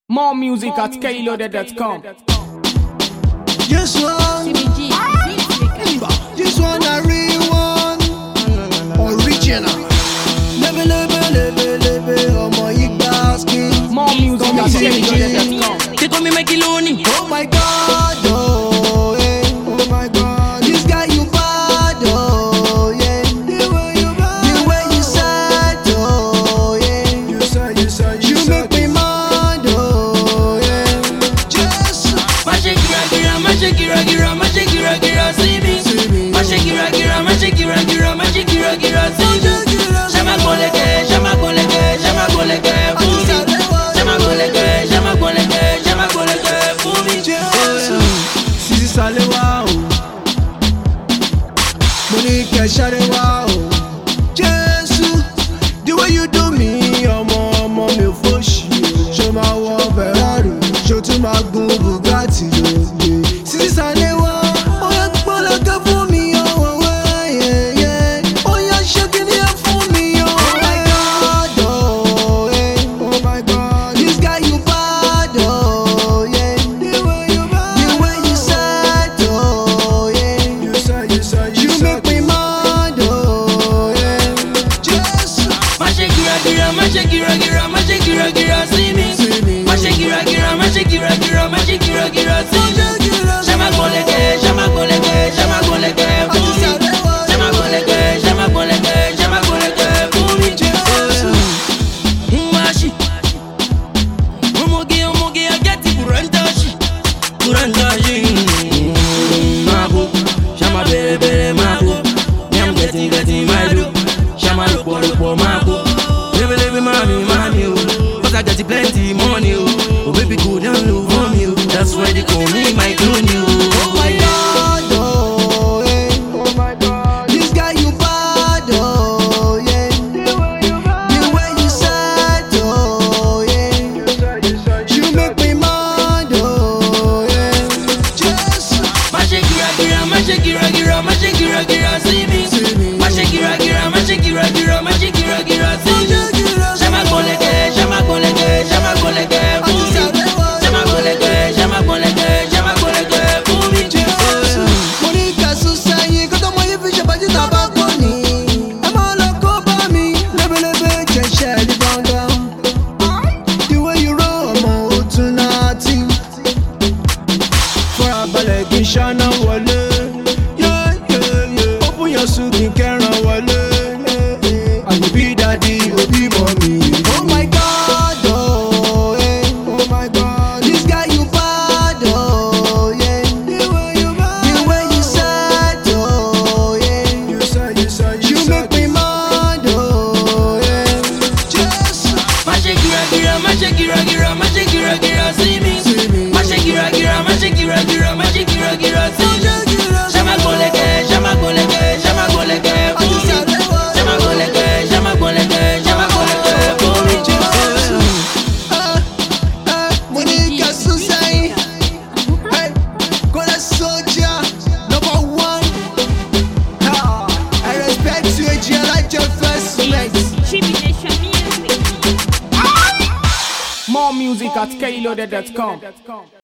More music at KLoaded.com. This one, this one a real one, original. Lebe, ọmọ Igba skin. More music at KLoaded.com. They call me Mekiloni. Oh my God, oh yeah. Oh my God, this guy you bad, oh yeah. The way you said, oh yeah. You make me mad, oh yeah. Just Mashekira, see me. Mashekira, see me. Shama koleke, fumi. Sisi Salewa, Monique Sharewa, Jesus, the way you do me, ọmọ mi ò fòṣì. Ṣé máa wọ Ferrari, ṣé tún máa gun Bugatti lóde. Sisi Salewa, ó yẹ pọ́lọ́kẹ́ fún mi, ọ̀wọ̀ wẹ́, ó yẹ ṣé kí ni ẹ fún mi, oh my God, oh my God, this guy you bad, oh yeah. The way you said, oh yeah. You make me mad, oh yeah. Just Mashekira, see me. Mashekira, see me. Shama koleke, fumi. Shama koleke, fumi. Mashi, umugi, I get it, kurandashi. Mabu, shama bere, mabu. I'm getting my do. Shama lupo, mabu. Baby, mommy, oh. Cause I got plenty money, oh. Baby, go down low for me, oh. That's why they call me my clone, oh my God, oh yeah. Oh my God, this guy you bad, oh yeah. The way you said, oh yeah. You make me mad, oh yeah. Just Mashekira, see me. Mashekira, see me. Shama koleke, fumi. Shama koleke, fumi. Monica Susayi, kó tó mọ yí fi ṣe bàjí tàbá kò ní. Ẹ máa lọ kó bá mi, lébélébé jẹ̀ṣẹ̀ ní gbọ̀ngàn. The way you roll ọmọ òtún náà tí. Fọ́ra balẹ̀ kí n ṣáná wọlé. Open your suit kí n kẹ́ràn wọlé. Àyùbí dádì òbí mọ̀ mi. Oh my God, oh yeah. Oh my God, this guy you bad, oh yeah. The way you said, oh yeah. You make me mad, oh yeah. Just Mashekira, see me. Mashekira, see me. Shama koleke, fumi. Shama koleke, fumi. Monica Susayi, hey, Kola Soldier, #1. I respect you, I like your first mate. More music at KLoaded.com.